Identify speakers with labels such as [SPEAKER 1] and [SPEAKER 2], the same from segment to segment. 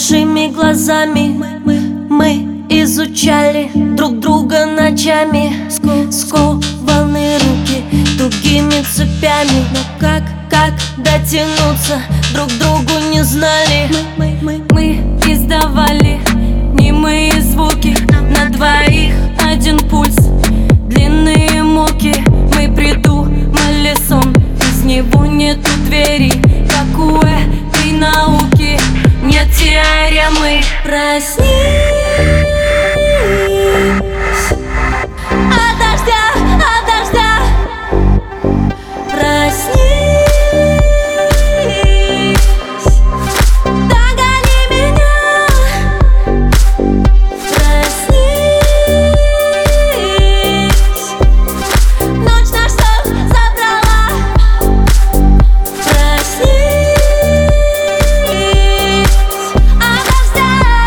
[SPEAKER 1] большими глазами мы изучали друг друга ночами. Скованные руки тугими цепями, но как дотянуться друг к другу не знали. Мы издавали немые звуки, на двоих один пульс, длинные муки. Мы придумали сон, без него нету двери, как у этой науки нет теоремы. Проснись от дождя, проснись, догони меня, проснись, ночь наш сон забрала, проснись от дождя.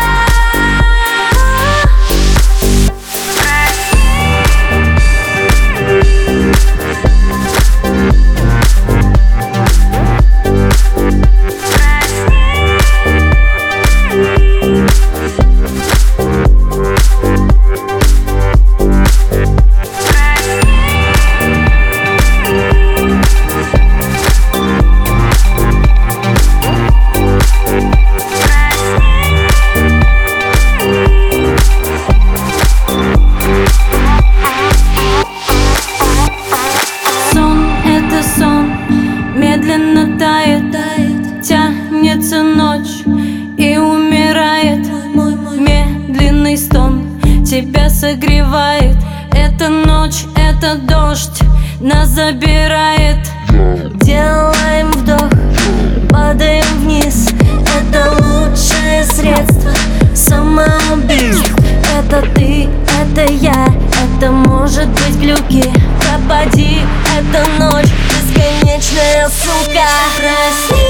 [SPEAKER 1] Медленно тает, тянется ночь и умирает. Медленный стон тебя согревает. Это ночь, это дождь нас забирает. Делаем вдох, падаем вниз. Это лучшее средство самоубийств. Это ты, это я, это может быть глюки. Пропади, это ночь, бесконечная сука. Проснись.